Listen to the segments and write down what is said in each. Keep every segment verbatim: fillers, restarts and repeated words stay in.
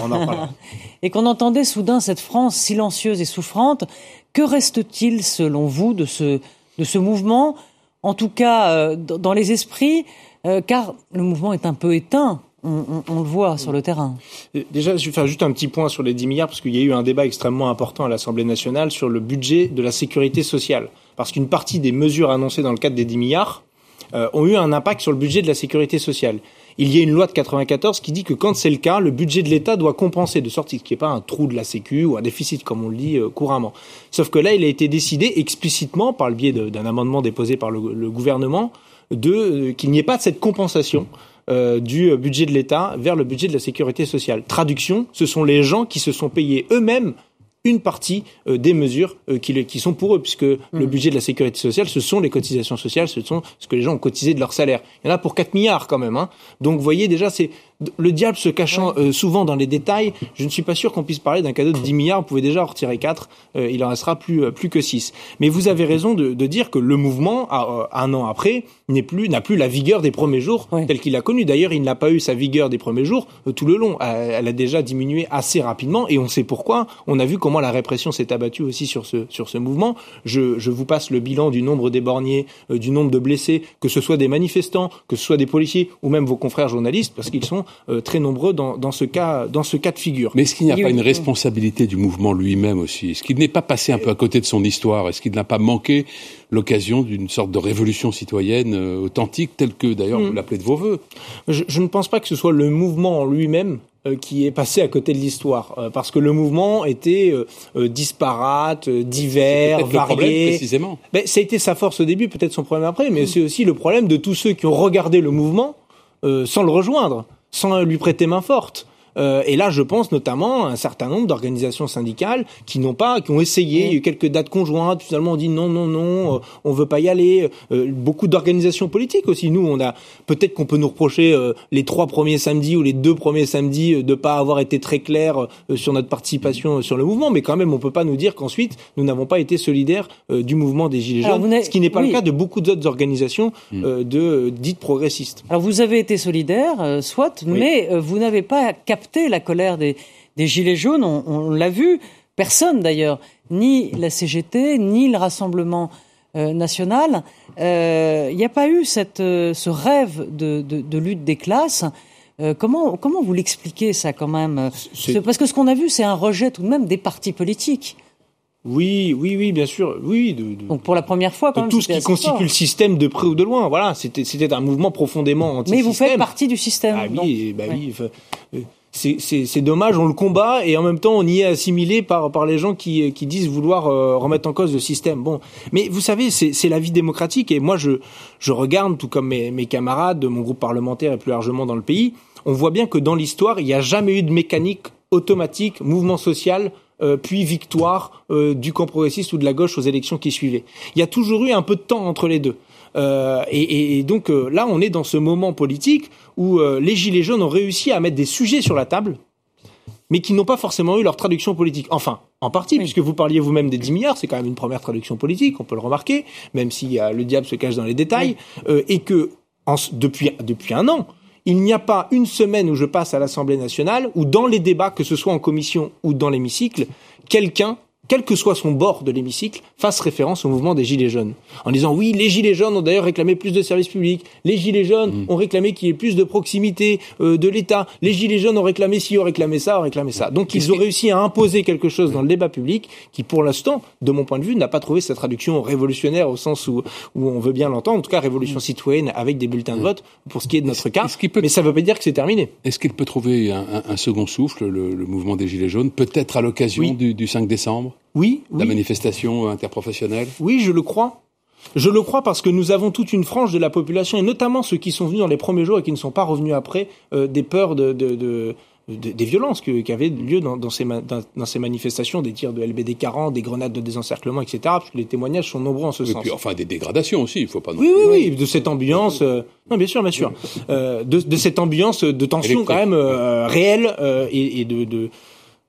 on en parlera. Et qu'on entendait soudain cette France silencieuse et souffrante. Que reste-t-il, selon vous, de ce, de ce mouvement, en tout cas euh, dans les esprits, euh, car le mouvement est un peu éteint, on, on, on le voit sur le terrain. Déjà, je vais faire juste un petit point sur les dix milliards, parce qu'il y a eu un débat extrêmement important à l'Assemblée nationale sur le budget de la sécurité sociale. Parce qu'une partie des mesures annoncées dans le cadre des dix milliards euh, ont eu un impact sur le budget de la sécurité sociale. Il y a une loi de quatre-vingt-quatorze qui dit que quand c'est le cas, le budget de l'État doit compenser, de sorte qu'il n'y ait pas un trou de la Sécu ou un déficit, comme on le dit euh, couramment. Sauf que là, il a été décidé explicitement, par le biais de, d'un amendement déposé par le, le gouvernement, de, euh, qu'il n'y ait pas de cette compensation euh, du budget de l'État vers le budget de la sécurité sociale. Traduction, ce sont les gens qui se sont payés eux-mêmes une partie euh, des mesures euh, qui, qui sont pour eux, puisque mmh. le budget de la sécurité sociale, ce sont les cotisations sociales, ce sont ce que les gens ont cotisé de leur salaire. Il y en a pour quatre milliards quand même. Hein. Donc vous voyez déjà, c'est le diable se cachant euh, souvent dans les détails. Je ne suis pas sûr qu'on puisse parler d'un cadeau de dix milliards. Vous pouvez déjà en retirer quatre. Euh, il en restera plus, euh, plus que six. Mais vous avez raison de, de dire que le mouvement, à, euh, un an après, n'est plus, n'a plus la vigueur des premiers jours oui. tel qu'il a connu. D'ailleurs, il n'a pas eu sa vigueur des premiers jours euh, tout le long. Elle, elle a déjà diminué assez rapidement et on sait pourquoi. On a vu comment la répression s'est abattue aussi sur ce, sur ce mouvement. Je, je vous passe le bilan du nombre d'éborgnés, euh, du nombre de blessés, que ce soit des manifestants, que ce soit des policiers ou même vos confrères journalistes, parce qu'ils sont Euh, très nombreux dans, dans, ce cas, dans ce cas de figure. Mais est-ce qu'il n'y a pas une responsabilité du mouvement lui-même aussi ? Est-ce qu'il n'est pas passé un peu à côté de son histoire ? Est-ce qu'il n'a pas manqué l'occasion d'une sorte de révolution citoyenne euh, authentique, telle que d'ailleurs mmh. vous l'appelez de vos voeux ? je, je ne pense pas que ce soit le mouvement en lui-même euh, qui est passé à côté de l'histoire, euh, parce que le mouvement était euh, euh, disparate, euh, divers, varié. Le problème, précisément. Ben, ça a été sa force au début, peut-être son problème après, mais mmh. c'est aussi le problème de tous ceux qui ont regardé le mouvement euh, sans le rejoindre, sans lui prêter main forte. Euh, et là, je pense notamment à un certain nombre d'organisations syndicales qui n'ont pas, qui ont essayé, il y a eu quelques dates conjointes, finalement on dit non, non, non, euh, on veut pas y aller. Euh, beaucoup d'organisations politiques aussi. Nous, on a, peut-être qu'on peut nous reprocher euh, les trois premiers samedis ou les deux premiers samedis euh, de pas avoir été très clairs euh, sur notre participation euh, sur le mouvement, mais quand même, on peut pas nous dire qu'ensuite, nous n'avons pas été solidaires euh, du mouvement des Gilets jaunes, ce qui n'est pas oui. le cas de beaucoup d'autres organisations euh, de euh, dites progressistes. Alors vous avez été solidaire, euh, soit, oui. mais euh, vous n'avez pas capté la colère des, des Gilets jaunes, on, on l'a vu, personne d'ailleurs, ni la C G T, ni le Rassemblement euh, national. Il euh, n'y a pas eu cette, euh, ce rêve de, de, de lutte des classes. Euh, comment, comment vous l'expliquez ça quand même ? C'est... Parce que ce qu'on a vu, c'est un rejet tout de même des partis politiques. Oui, oui, oui, bien sûr, oui. De, de, Donc pour la première fois, quand même, tout ce qui constitue fort. Le système de près ou de loin, voilà, c'était, c'était un mouvement profondément anti-système. Mais vous faites partie du système. Ah oui, donc. bah ouais. oui. Euh, C'est, c'est, c'est dommage, on le combat et en même temps on y est assimilé par, par les gens qui, qui disent vouloir euh, remettre en cause le système. Bon, mais vous savez, c'est, c'est la vie démocratique et moi je, je regarde, tout comme mes, mes camarades de mon groupe parlementaire et plus largement dans le pays, on voit bien que dans l'histoire il n'y a jamais eu de mécanique automatique, mouvement social, euh, puis victoire euh, du camp progressiste ou de la gauche aux élections qui suivaient. Il y a toujours eu un peu de temps entre les deux. Euh, et, et donc euh, là, on est dans ce moment politique où euh, les Gilets jaunes ont réussi à mettre des sujets sur la table, mais qui n'ont pas forcément eu leur traduction politique. Enfin, en partie, oui. puisque vous parliez vous-même des dix milliards, c'est quand même une première traduction politique, on peut le remarquer, même si euh, le diable se cache dans les détails, oui. euh, et que en, depuis, depuis un an, il n'y a pas une semaine où je passe à l'Assemblée nationale, où dans les débats, que ce soit en commission ou dans l'hémicycle, quelqu'un, quel que soit son bord de l'hémicycle, fasse référence au mouvement des Gilets jaunes. En disant, oui, les Gilets jaunes ont d'ailleurs réclamé plus de services publics, les Gilets jaunes mmh. ont réclamé qu'il y ait plus de proximité euh, de l'État, les Gilets jaunes ont réclamé ci, ont réclamé ça, ont réclamé ça. Donc ils ont réussi à imposer quelque chose dans le débat public qui, pour l'instant, de mon point de vue, n'a pas trouvé sa traduction révolutionnaire au sens où, où on veut bien l'entendre, en tout cas révolution mmh. citoyenne avec des bulletins de vote, pour ce qui est de notre cas, peut... mais ça ne veut pas dire que c'est terminé. Est-ce qu'il peut trouver un, un, un second souffle, le, le mouvement des Gilets jaunes, peut-être à l'occasion oui. du, du cinq décembre ? Oui, oui. La manifestation interprofessionnelle ? Oui, je le crois. Je le crois parce que nous avons toute une frange de la population, et notamment ceux qui sont venus dans les premiers jours et qui ne sont pas revenus après, euh, des peurs de, de, de, de, des violences que, qui avaient lieu dans, dans, ces, dans, dans ces manifestations, des tirs de L B D quarante, des grenades de désencerclement, et cetera, parce que les témoignages sont nombreux en ce oui, sens. Puis, enfin, des dégradations aussi, il ne faut pas... Oui, oui, oui, de cette ambiance... Euh, non, bien sûr, bien sûr. Euh, de, de cette ambiance de tension Électrique. quand même euh, réelle euh, et, et de... de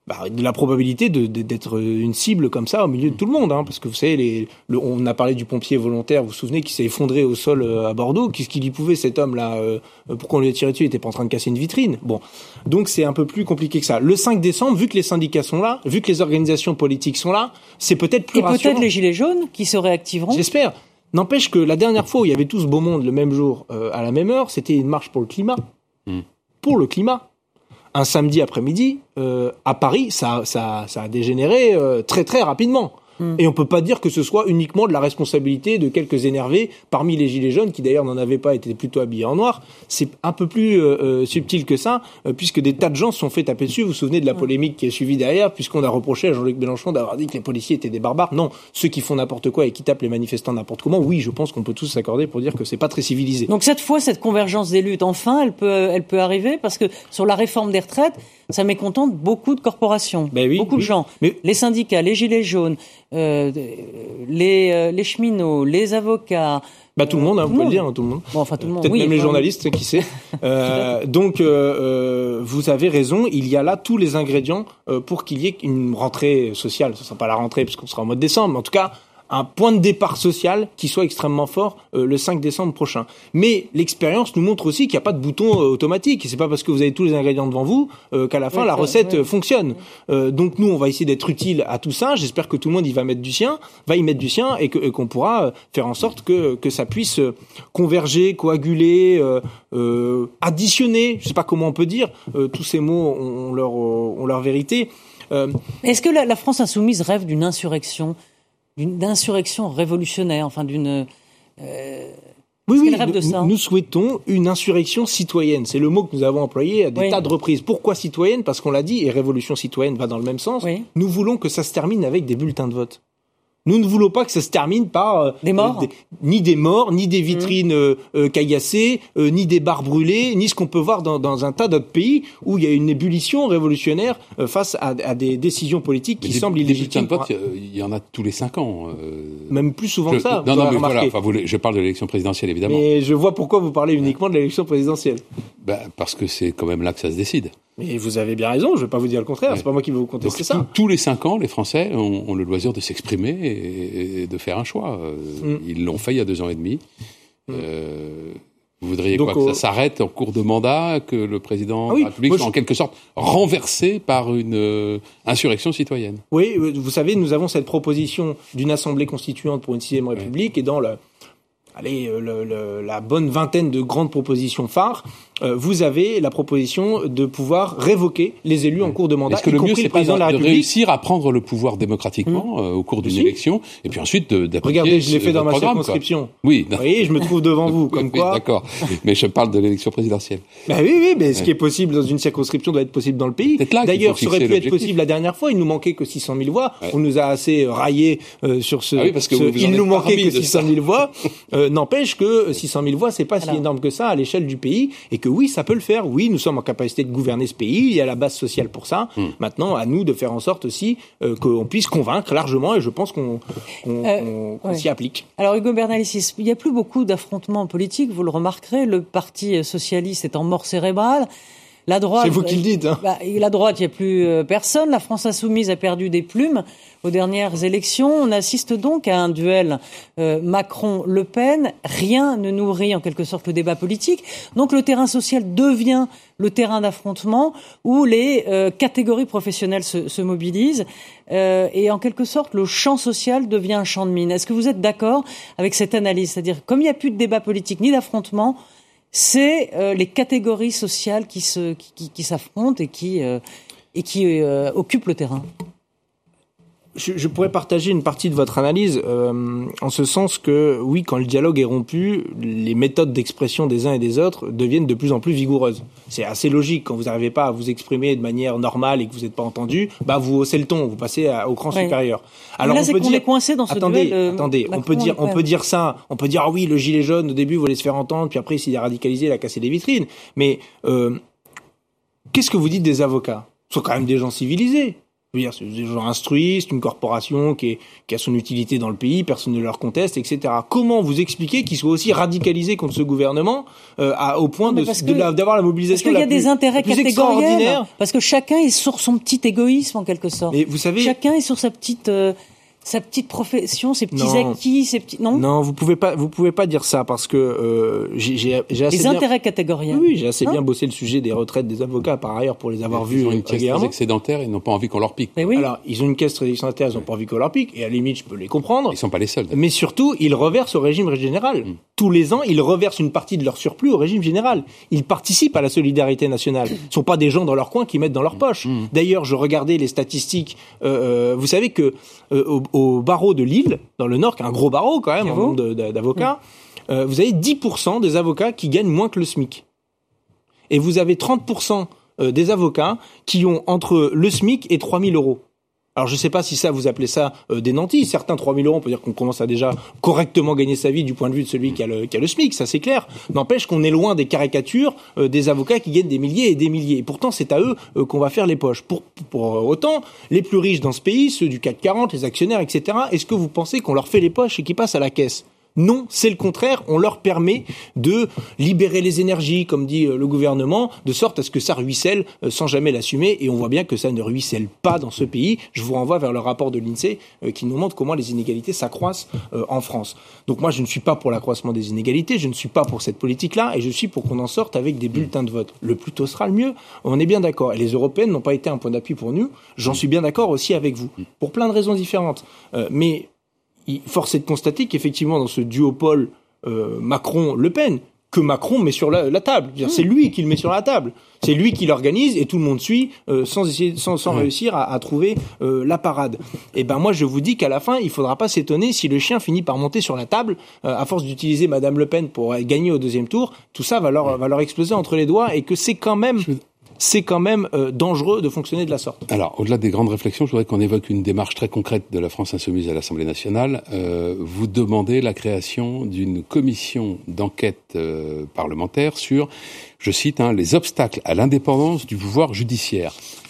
bah, de la probabilité de, de, d'être une cible comme ça au milieu de tout le monde, hein, parce que vous savez, les, le, on a parlé du pompier volontaire, vous vous souvenez, qui s'est effondré au sol euh, à Bordeaux. Qu'est-ce qu'il y pouvait, cet homme-là euh, pourquoi on lui a tiré dessus? Il était pas en train de casser une vitrine. Bon, donc c'est un peu plus compliqué que ça. Le cinq décembre, vu que les syndicats sont là, vu que les organisations politiques sont là, c'est peut-être plus Et rassurant. peut-être les gilets jaunes qui se réactiveront. J'espère. N'empêche que la dernière fois où il y avait tout ce beau monde le même jour, euh, à la même heure, c'était une marche pour le climat. Mmh. Pour le climat. Un samedi après-midi, euh, à Paris, ça, ça, ça a dégénéré euh, très très rapidement. Mmh. Et on peut pas dire que ce soit uniquement de la responsabilité de quelques énervés parmi les gilets jaunes, qui d'ailleurs n'en avaient pas, étaient plutôt habillés en noir. C'est un peu plus euh, euh, subtil que ça, euh, puisque des tas de gens se sont fait taper dessus. Vous vous souvenez de la polémique qui est suivie derrière, puisqu'on a reproché à Jean-Luc Mélenchon d'avoir dit que les policiers étaient des barbares. Non, ceux qui font n'importe quoi et qui tapent les manifestants n'importe comment, oui, je pense qu'on peut tous s'accorder pour dire que c'est pas très civilisé. Donc cette fois, cette convergence des luttes, enfin, elle peut, elle peut arriver, parce que sur la réforme des retraites, ça mécontente beaucoup de corporations, ben oui, beaucoup oui. de gens. Mais... les syndicats, les gilets jaunes, euh, les, euh, les cheminots, les avocats. Bah tout le monde, hein, vous pouvez le dire, hein, tout le monde. Bon, enfin tout le monde. Peut-être oui, même enfin, les journalistes, qui sait. Euh, donc, euh, euh, vous avez raison. Il y a là tous les ingrédients euh, pour qu'il y ait une rentrée sociale. Ce sera pas la rentrée parce qu'on sera en mois de décembre, mais en tout cas un point de départ social qui soit extrêmement fort euh, le cinq décembre prochain. Mais l'expérience nous montre aussi qu'il n'y a pas de bouton euh, automatique. Et c'est pas parce que vous avez tous les ingrédients devant vous euh, qu'à la fin oui, la ça, recette oui. euh, fonctionne. Euh, donc nous, on va essayer d'être utile à tout ça. J'espère que tout le monde y va mettre du sien, va y mettre du sien, et que et qu'on pourra faire en sorte que que ça puisse converger, coaguler, euh, euh, additionner. Je sais pas comment on peut dire. Euh, tous ces mots ont, ont leur ont leur vérité. Euh, Est-ce que la, la France insoumise rêve d'une insurrection? D'une insurrection révolutionnaire, enfin d'une... Euh, oui, oui, rêve de nous, ça nous souhaitons une insurrection citoyenne. C'est le mot que nous avons employé à des oui. tas de reprises. Pourquoi citoyenne? Parce qu'on l'a dit, et révolution citoyenne va dans le même sens. Oui. Nous voulons que ça se termine avec des bulletins de vote. Nous ne voulons pas que ça se termine par euh, des morts, euh, des, ni des morts, ni des vitrines mmh. euh, euh, caillassées, euh, ni des bars brûlés, ni ce qu'on peut voir dans, dans un tas d'autres pays où il y a une ébullition révolutionnaire euh, face à, à des décisions politiques qui mais semblent des, illégitimes. Des bulletins de vote, il y en a tous les cinq ans. Euh... Même plus souvent je, que ça. Non, non, mais voilà. Enfin, vous, je parle de l'élection présidentielle, évidemment. Mais je vois pourquoi vous parlez uniquement de l'élection présidentielle. Ben, parce que c'est quand même là que ça se décide. Mais vous avez bien raison, je ne vais pas vous dire le contraire, ouais. C'est pas moi qui vais vous contester Donc, ça. Tous, tous les cinq ans, les Français ont, ont le loisir de s'exprimer et, et de faire un choix. Mm. Ils l'ont fait il y a deux ans et demi. Mm. Euh, vous voudriez Donc, quoi, que ça s'arrête en cours de mandat, que le président ah oui, de la République soit je... en quelque sorte renversé par une euh, insurrection citoyenne? Oui, vous savez, nous avons cette proposition d'une assemblée constituante pour une sixième République, ouais. Et dans le... Allez, le, le, la bonne vingtaine de grandes propositions phares, euh, vous avez la proposition de pouvoir révoquer les élus en cours de mandat, Est-ce que y le compris mieux, le président de la République, de réussir à prendre le pouvoir démocratiquement mmh. euh, au cours d'une si. élection, et puis ensuite d'appliquer Regardez, je l'ai fait dans ma programme, circonscription. Quoi. Oui. Vous voyez, je me trouve devant vous, comme oui, quoi. D'accord, mais je parle de l'élection présidentielle. Ben oui, oui, mais ce ouais. qui est possible dans une circonscription doit être possible dans le pays. D'ailleurs, ça aurait pu être possible la dernière fois. Il nous manquait que six cent mille voix. Ouais. On nous a assez raillé euh, sur ce. Ah oui, parce que ce vous, vous il nous manquait que six cent mille ça. voix. euh, N'empêche que six cent mille voix, c'est pas Alors. si énorme que ça à l'échelle du pays, et que oui, ça peut le faire. Oui, nous sommes en capacité de gouverner ce pays. Il y a la base sociale pour ça. Hum. Maintenant, à nous de faire en sorte aussi euh, qu'on puisse convaincre largement, et je pense qu'on qu'on, euh, qu'on ouais. s'y applique. Alors, Hugo Bernalicis, il n'y a plus beaucoup d'affrontements politiques. Vous le remarquerez, le Parti socialiste est en mort cérébrale. La droite, c'est vous qui le dites. Hein. Bah, la droite, il n'y a plus euh, personne. La France insoumise a perdu des plumes aux dernières élections. On assiste donc à un duel euh, Macron-Le Pen. Rien ne nourrit en quelque sorte le débat politique. Donc le terrain social devient le terrain d'affrontement où les euh, catégories professionnelles se, se mobilisent. Euh, et en quelque sorte, le champ social devient un champ de mine. Est-ce que vous êtes d'accord avec cette analyse? C'est-à-dire, comme il n'y a plus de débat politique ni d'affrontement, c'est euh, les catégories sociales qui se qui, qui, qui s'affrontent et qui euh, et qui euh, occupent le terrain. Je, je pourrais partager une partie de votre analyse euh, en ce sens que oui, quand le dialogue est rompu, les méthodes d'expression des uns et des autres deviennent de plus en plus vigoureuses. C'est assez logique. Quand vous n'arrivez pas à vous exprimer de manière normale et que vous n'êtes pas entendu, bah vous haussez le ton, vous passez à, au cran oui. supérieur. Alors là, on c'est peut qu'on dire, est coincé dans ce attendez, duel. Euh, attendez, on peut dire, on peut dire ça, on peut dire ah oui, le gilet jaune au début voulait se faire entendre, puis après s'il est radicalisé, il a cassé des vitrines. Mais euh, qu'est-ce que vous dites des avocats? Ce sont quand même des gens civilisés. Je veux dire, c'est des gens instruits, c'est une corporation qui, est, qui a son utilité dans le pays, personne ne leur conteste, et cetera. Comment vous expliquez qu'ils soient aussi radicalisés contre ce gouvernement euh, à, au point de, que, de la, d'avoir la mobilisation la plus Parce qu'il y a des intérêts catégoriels. Parce que chacun est sur son petit égoïsme, en quelque sorte. Mais vous savez, chacun est sur sa petite... Euh, sa petite profession, ses petits non. acquis, ses petits non non vous pouvez pas vous pouvez pas dire ça parce que euh, j'ai j'ai, j'ai assez les bien... intérêts catégoriels. Oui, j'ai assez hein bien bossé le sujet des retraites des avocats par ailleurs pour les avoir vus. Ils ont une caisse très excédentaire, ils n'ont pas envie qu'on leur pique. Mais oui. Alors ils ont une caisse très excédentaire, ils n'ont pas envie qu'on leur pique et à la limite je peux les comprendre. Ils sont pas les seuls. Mais surtout ils reversent au régime général. Mmh. Tous les ans ils reversent une partie de leur surplus au régime général. Ils participent à la solidarité nationale. Ce sont pas des gens dans leur coin qui mettent dans leur poche. Mmh. D'ailleurs je regardais les statistiques. Euh, vous savez que euh, au, au barreau de Lille, dans le Nord, qui est un gros barreau quand même, un nombre de, de, d'avocats, mmh. euh, vous avez dix pour cent des avocats qui gagnent moins que le SMIC. Et vous avez trente pour cent des avocats qui ont entre le SMIC et trois mille euros. Alors je ne sais pas si ça, vous appelez ça euh, des nantis. Certains trois mille euros, on peut dire qu'on commence à déjà correctement gagner sa vie du point de vue de celui qui a le, qui a le SMIC, ça c'est clair. N'empêche qu'on est loin des caricatures euh, des avocats qui gagnent des milliers et des milliers. Et pourtant, c'est à eux euh, qu'on va faire les poches. Pour, pour autant, les plus riches dans ce pays, ceux du C A C quarante, les actionnaires, et cetera, est-ce que vous pensez qu'on leur fait les poches et qu'ils passent à la caisse ? Non, c'est le contraire. On leur permet de libérer les énergies, comme dit le gouvernement, de sorte à ce que ça ruisselle sans jamais l'assumer. Et on voit bien que ça ne ruisselle pas dans ce pays. Je vous renvoie vers le rapport de l'INSEE qui nous montre comment les inégalités s'accroissent en France. Donc moi, je ne suis pas pour l'accroissement des inégalités. Je ne suis pas pour cette politique-là. Et je suis pour qu'on en sorte avec des bulletins de vote. Le plus tôt sera le mieux. On est bien d'accord. Et les européennes n'ont pas été un point d'appui pour nous. J'en suis bien d'accord aussi avec vous. Pour plein de raisons différentes. Euh, mais... force est de constater qu'effectivement, dans ce duopole euh, Macron-Le Pen, que Macron met sur la, la table. C'est-à-dire, c'est lui qui le met sur la table. C'est lui qui l'organise et tout le monde suit euh, sans essayer, sans, sans ouais. réussir à, à trouver euh, la parade. Et ben moi, je vous dis qu'à la fin, il faudra pas s'étonner si le chien finit par monter sur la table euh, à force d'utiliser Madame Le Pen pour gagner au deuxième tour. Tout ça va leur, va leur exploser entre les doigts et que c'est quand même... Je... c'est quand même euh, dangereux de fonctionner de la sorte. Alors, au-delà des grandes réflexions, je voudrais qu'on évoque une démarche très concrète de la France Insoumise à l'Assemblée nationale. Euh, vous demandez la création d'une commission d'enquête euh, parlementaire sur, je cite, hein, les obstacles à l'indépendance du pouvoir judiciaire.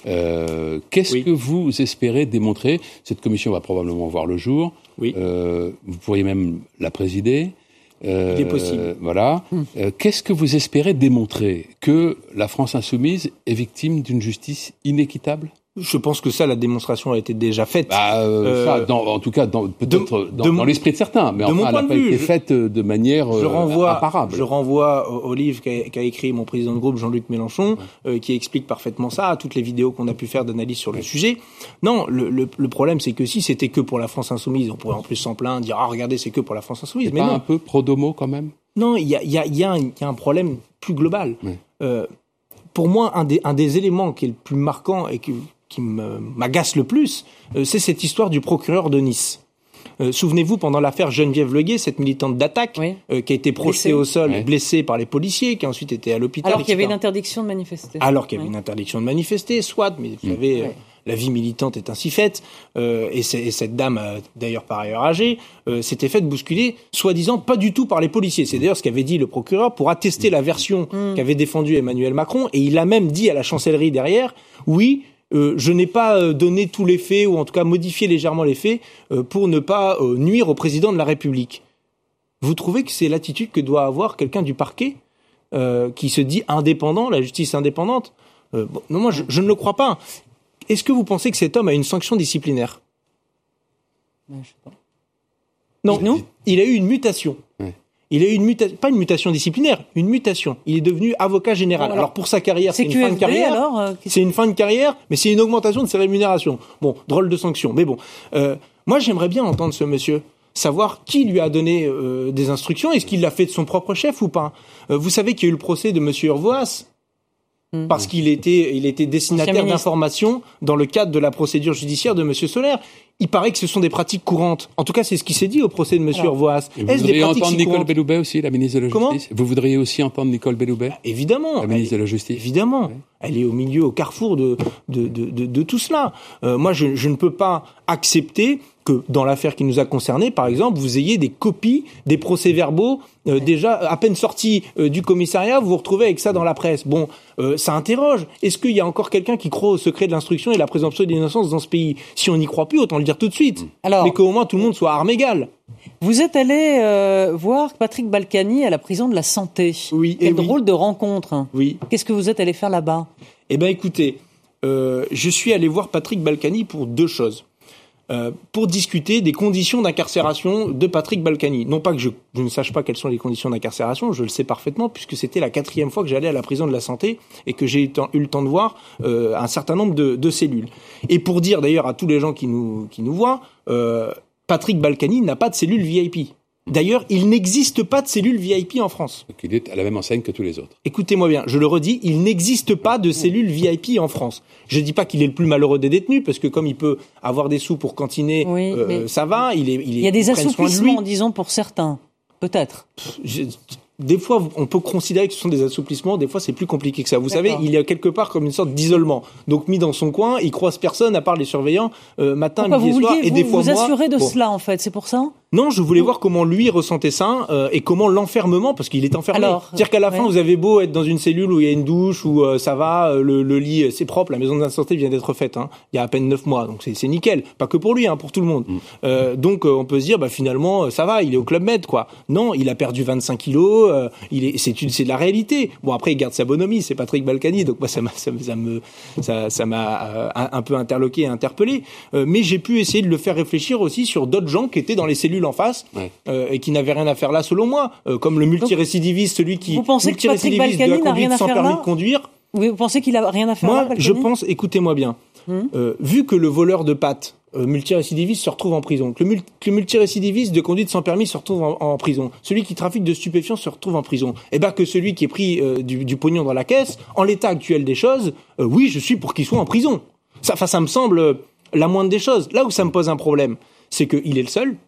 Euh, qu'est-ce oui. que vous espérez démontrer ? Cette commission va probablement voir le jour. Oui. Euh, vous pourriez même la présider. Euh, Il est possible. Voilà. Hum. Euh, qu'est-ce que vous espérez démontrer ? Que la France insoumise est victime d'une justice inéquitable ? Je pense que ça, la démonstration a été déjà faite. Bah, euh, euh, ça, dans, en tout cas, dans, peut-être de, dans, de dans l'esprit de certains, mais enfin, elle n'a pas vue, été je, faite de manière je renvoie, euh, imparable. Je renvoie au, au livre qu'a, qu'a écrit mon président de groupe, Jean-Luc Mélenchon, ouais. euh, qui explique parfaitement ça, à toutes les vidéos qu'on a pu faire d'analyse sur le ouais. sujet. Non, le, le, le problème, c'est que si c'était que pour la France insoumise, on pourrait en plus s'en plaindre, dire « Ah, regardez, c'est que pour la France insoumise ». Mais pas non. Un peu pro-domo, quand même ? Non, il y a, y, a, y, a y a un problème plus global. Ouais. Euh, pour moi, un des, un des éléments qui est le plus marquant et qui... qui m'agace le plus, euh, c'est cette histoire du procureur de Nice. Euh, souvenez-vous, pendant l'affaire Geneviève Leguet, cette militante d'attaque oui. euh, qui a été projetée au sol, oui. blessée par les policiers, qui a ensuite été à l'hôpital. Alors qu'il y avait une interdiction de manifester. Alors qu'il y avait oui. une interdiction de manifester, soit, mais vous savez, oui. euh, la vie militante est ainsi faite, euh, et, et cette dame, euh, d'ailleurs par ailleurs âgée, euh, s'était faite bousculer, soi-disant pas du tout par les policiers. C'est d'ailleurs ce qu'avait dit le procureur pour attester la version mmh. qu'avait défendue Emmanuel Macron, et il a même dit à la chancellerie derrière, oui, Euh, je n'ai pas euh, donné tous les faits, ou en tout cas modifié légèrement les faits, euh, pour ne pas euh, nuire au président de la République. Vous trouvez que c'est l'attitude que doit avoir quelqu'un du parquet, euh, qui se dit indépendant, la justice indépendante ? euh, bon, Non, moi, je, je ne le crois pas. Est-ce que vous pensez que cet homme a une sanction disciplinaire ? Ben, je sais pas. Non, non, il a eu une mutation. Ouais. Il a eu une mutation, pas une mutation disciplinaire, une mutation. Il est devenu avocat général. Bon, alors, alors pour sa carrière, c'est, c'est une fin de carrière. Alors, euh, c'est une fin de carrière, mais c'est une augmentation de ses rémunérations. Bon, drôle de sanction, mais bon. Euh, moi, j'aimerais bien entendre ce monsieur, savoir qui lui a donné euh, des instructions. Est-ce qu'il l'a fait de son propre chef ou pas ? euh, Vous savez qu'il y a eu le procès de monsieur Urvoas, mmh. parce qu'il était, il était destinataire d'informations dans le cadre de la procédure judiciaire de monsieur Solaire. il paraît que ce sont des pratiques courantes. En tout cas, c'est ce qui s'est dit au procès de M. Urvoas. Vous Est-ce voudriez entendre Nicole Belloubet aussi, la ministre de la Comment Justice? Vous voudriez aussi entendre Nicole Belloubet? Bah, évidemment. La ministre elle, de la Justice. Évidemment. Oui. Elle est au milieu, au carrefour de, de, de, de, de tout cela. Euh, moi, je, je ne peux pas accepter que dans l'affaire qui nous a concernés, par exemple, vous ayez des copies des procès-verbaux euh, déjà à peine sortis euh, du commissariat, vous vous retrouvez avec ça dans la presse. Bon, euh, ça interroge. Est-ce qu'il y a encore quelqu'un qui croit au secret de l'instruction et la présomption d'innocence dans ce pays? Si on n'y croit plus, autant le dire tout de suite. Alors, mais qu'au moins tout le monde soit à armes égales. Vous êtes allé euh, voir Patrick Balkany à la prison de la Santé. Oui. Quel et drôle oui. de rencontre. Hein. Oui. Qu'est-ce que vous êtes allé faire là-bas? Eh ben, écoutez, euh, je suis allé voir Patrick Balkany pour deux choses. Euh, pour discuter des conditions d'incarcération de Patrick Balkany. Non pas que je, je ne sache pas quelles sont les conditions d'incarcération, je le sais parfaitement, puisque c'était la quatrième fois que j'allais à la prison de la Santé et que j'ai eu, eu le temps de voir euh, un certain nombre de, de cellules. Et pour dire d'ailleurs à tous les gens qui nous, qui nous voient, euh, Patrick Balkany n'a pas de cellule V I P. D'ailleurs, il n'existe pas de cellule V I P en France. Donc il est à la même enseigne que tous les autres. Écoutez-moi bien, je le redis, il n'existe pas de cellule V I P en France. Je dis pas qu'il est le plus malheureux des détenus, parce que comme il peut avoir des sous pour cantiner, oui, euh, ça va, il est, il est. Il y a des assouplissements, disons, pour certains, peut-être. Je, des fois, on peut considérer que ce sont des assouplissements, des fois c'est plus compliqué que ça. Vous D'accord. savez, il y a quelque part comme une sorte d'isolement. Donc mis dans son coin, il croise personne à part les surveillants euh, matin, Pourquoi midi et soir, et vous, des fois vous moi. Vous assurez de bon. cela en fait, c'est pour ça? Non, je voulais voir comment lui ressentait ça euh, et comment l'enfermement, parce qu'il est enfermé. Alors, C'est-à-dire qu'à la ouais. fin, vous avez beau être dans une cellule où il y a une douche, où euh, ça va, euh, le, le lit c'est propre, la maison de la santé vient d'être faite, hein, il y a à peine neuf mois, donc c'est, c'est nickel. Pas que pour lui, hein, pour tout le monde. Mm. Euh, donc euh, on peut se dire, bah finalement, ça va, il est au Club Med, quoi. Non, il a perdu vingt-cinq kilos, euh, il est, c'est une, c'est de la réalité. Bon après, il garde sa bonhomie, c'est Patrick Balkany, donc moi ça m'a, ça, ça me, ça, ça m'a euh, un, un peu interloqué, et interpellé. Euh, mais j'ai pu essayer de le faire réfléchir aussi sur d'autres gens qui étaient dans les cellules en face. Ouais. Euh, et qui n'avait rien à faire là, selon moi, euh, comme le multirécidiviste, celui qui vous pensez que Patrick Balkany n'a rien à faire permis là de conduire. Vous pensez qu'il a rien à faire moi, là, Balkany? Je pense, écoutez-moi bien, hum. euh, vu que le voleur de pâtes euh, multirécidiviste se retrouve en prison, que le, multi, que le multirécidiviste de conduite sans permis se retrouve en, en prison, celui qui trafique de stupéfiants se retrouve en prison, et ben que celui qui est pris euh, du, du pognon dans la caisse, en l'état actuel des choses, euh, oui, je suis pour qu'il soit en prison. Ça, enfin, ça me semble euh, la moindre des choses. Là où ça me pose un problème, c'est qu'il est le seul.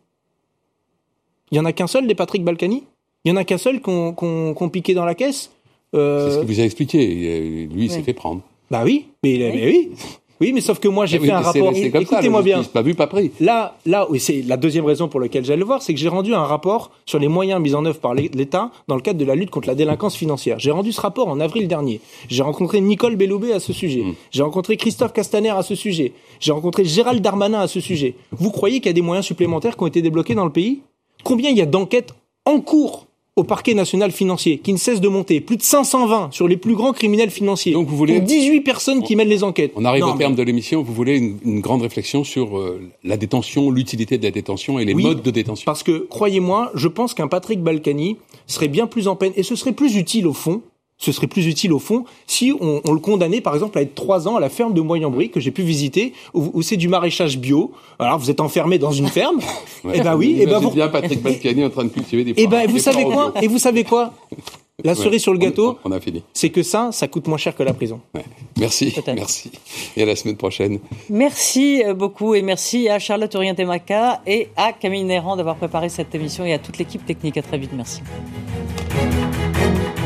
Il y en a qu'un seul des Patrick Balkany. Il y en a qu'un seul qu'on, qu'on, qu'on piquait dans la caisse. Euh... C'est ce qu'il vous a expliqué. Lui, il oui. s'est fait prendre. Bah oui, mais, oui. mais oui. Oui, mais sauf que moi, j'ai bah fait oui, un rapport. C'est, c'est comme Écoutez-moi ça, bien. Pas vu, pas pris. Là, là, oui, c'est la deuxième raison pour laquelle j'allais le voir, c'est que j'ai rendu un rapport sur les moyens mis en œuvre par l'État dans le cadre de la lutte contre la délinquance financière. J'ai rendu ce rapport en avril dernier. J'ai rencontré Nicole Belloubet à ce sujet. Mmh. J'ai rencontré Christophe Castaner à ce sujet. J'ai rencontré Gérald Darmanin à ce sujet. Vous croyez qu'il y a des moyens supplémentaires qui ont été débloqués dans le pays? Combien il y a d'enquêtes en cours au parquet national financier, qui ne cesse de monter, plus de cinq cent vingt sur les plus grands criminels financiers. Donc vous voulez dix-huit personnes qui mènent les enquêtes. On arrive non, au terme mais... de l'émission. Vous voulez une, une grande réflexion sur euh, la détention, l'utilité de la détention et les oui, modes de détention. Parce que croyez-moi, je pense qu'un Patrick Balkany serait bien plus en peine et ce serait plus utile au fond. Ce serait plus utile au fond si on, on le condamnait par exemple à être trois ans à la ferme de Moyenbruy que j'ai pu visiter où, où c'est du maraîchage bio. Alors vous êtes enfermé dans une ferme. ouais. Et ben oui. Et ben vous bien Patrick Balkany en train de cultiver des. Et ben vous savez quoi Et vous savez quoi La cerise ouais, sur le gâteau. On, on a fini. C'est que ça, ça coûte moins cher que la prison. Ouais. Merci, Peut-être. merci. Et à la semaine prochaine. Merci beaucoup et merci à Charlotte Orienté-Maca et à Camille Néran d'avoir préparé cette émission et à toute l'équipe technique. À très vite, merci.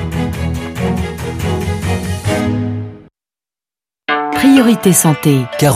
Priorité santé.